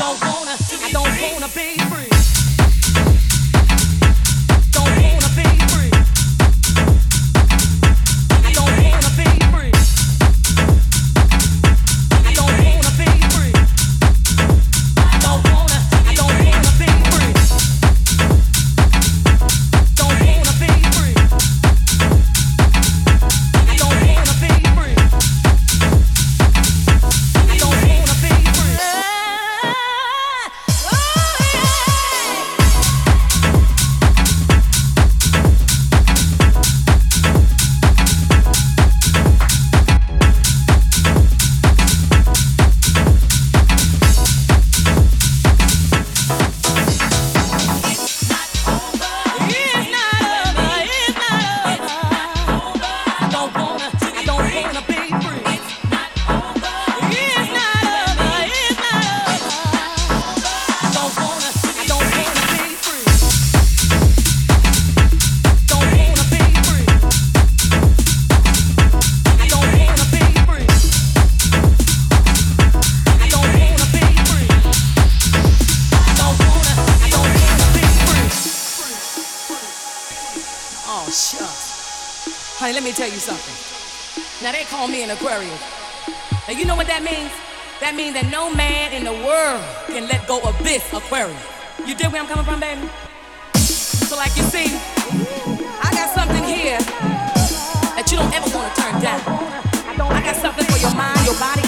Honey, let me tell you something. Now they call me an Aquarius. Now you know what that means? That means that no man in the world can let go of this Aquarius. You dig where I'm coming from, baby? So like you see, I got something here that you don't ever want to turn down. I got something for your mind, your body,